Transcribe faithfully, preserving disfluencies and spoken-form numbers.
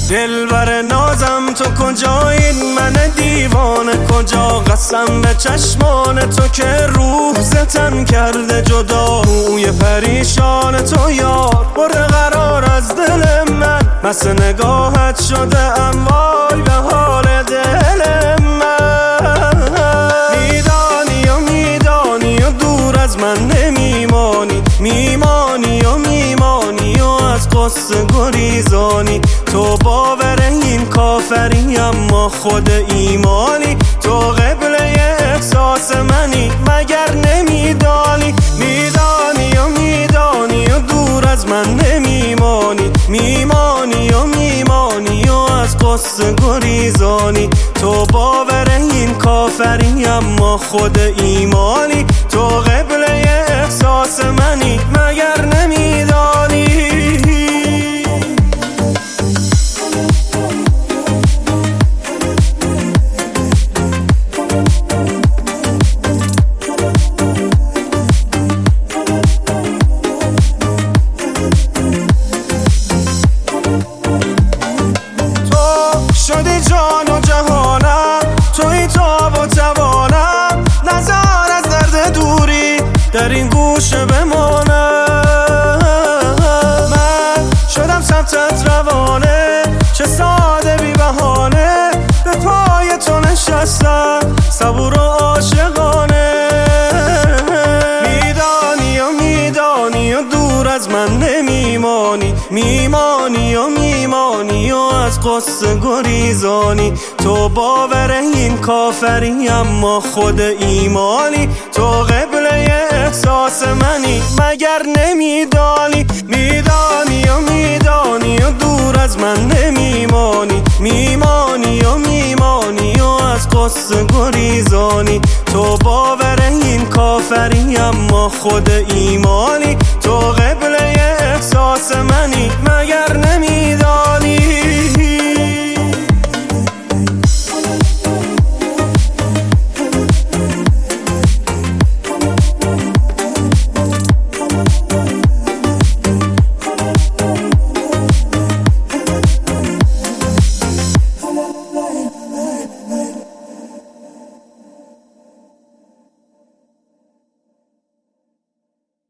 دلبر نازم تو کجایی؟ من دیوانه کجا؟ قسم به چشمان تو که روح زتن کرده جدا. موی پریشان تو یار برده قرار از دل من، مست نگاهت شده ام وای به حال دل من. میدانی و میدانی و دور از من نمیمانی، میمانی و میمانی و از قصه گریزانی. تو باور این کافری اما خود ایمانی، تو قبله احساس منی مگر نمیدانی؟ میدانی و میدانی و دور از من نمیمانی، میمانی و میمانی و از قصه گریزانی. تو باور این کافری اما خود ایمانی، تو قبله احساس منی مگر نمیدانی؟ شدی جان و جهانم، توی تاب و توانم، نظر از درد دوری در این گوشه بمانم. من شدم سمتت روانه، چه ساده بی بهانه، به پای تو نشستم صبور و عاشقانه. میدانی و میدانی و دور از من نمیمانی، میمانی و میمانی و از قصه گریزانی. تو باور این کافری اما خود ایمانی، تو قبله احساس منی مگر نمیدانی؟ میدانی و میدانی و دور از من نمیمانی، میمانی و میمانی و از قصه گریزانی. تو باور این کافری اما خود ایمانی، تو